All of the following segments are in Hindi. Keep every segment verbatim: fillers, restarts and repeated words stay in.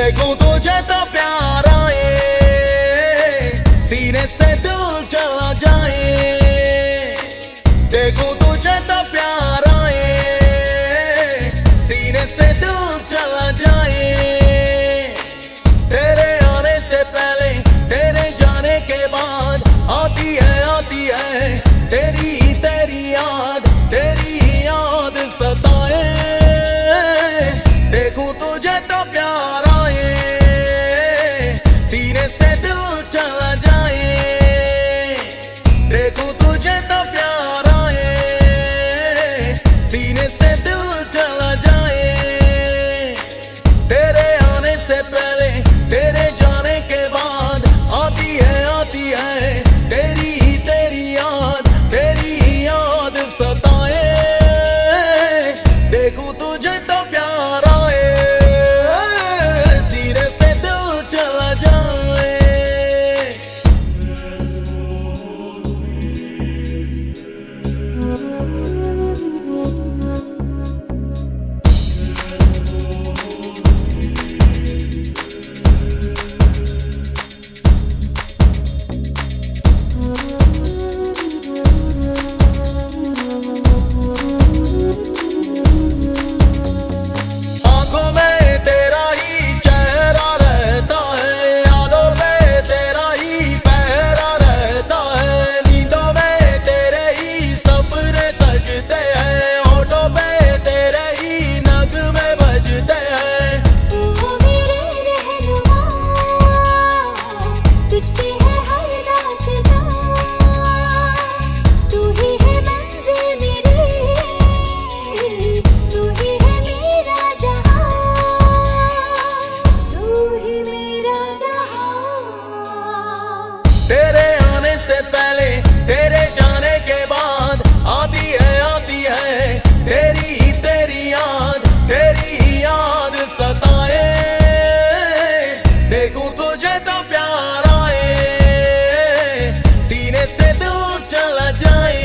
देखूं तुझे तो प्यार आए, सीने से दिल चला जाए। देखूं तुझे तो प्यार आए, सीने से दिल चला जाए। तेरे आने से पहले, तेरे जाने के बाद आती है आती है तेरी तेरी याद, तेरी याद सताए। देखूं तुझे तो प्यार आए, सीने से दिल चला जाए। देखूं तुझे तो प्यार आए, सीने से दिल चला जाए। तेरे आने से पहले, तेरे जाने के बाद आती है आती है तेरी तेरी याद, तेरी याद सताए। देखूं तुझे तो प्यार आए, सीने से दिल चला जाए। तेरे आने से पहले, तेरे जाने के बाद आती है आती है तेरी तेरी याद, तेरी याद सताए। देखूं तुझे तो प्यार आए, सीने से दिल चला जाए।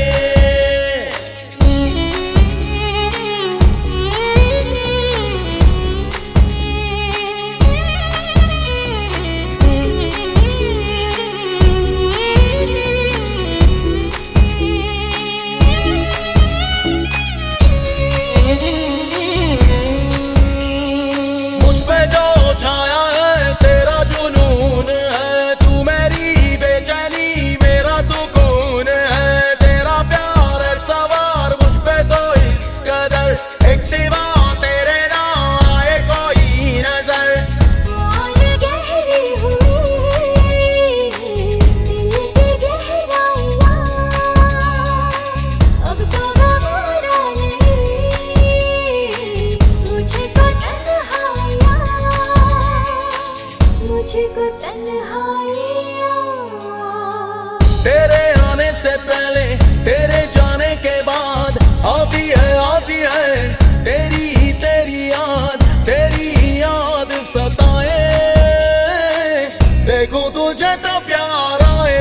तेरे आने से पहले, तेरे जाने के बाद आती है आती है तेरी तेरी याद, तेरी याद सताए। देखूं तुझे तो प्यार आए,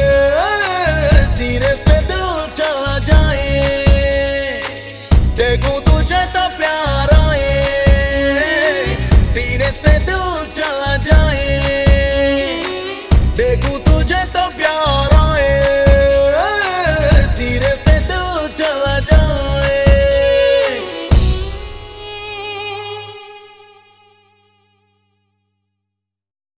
सीने से दिल चला जाए। देखूं तुझे तो प्यार आए, सीने से दिल चला जाए। देखूं तुझे तो प्यार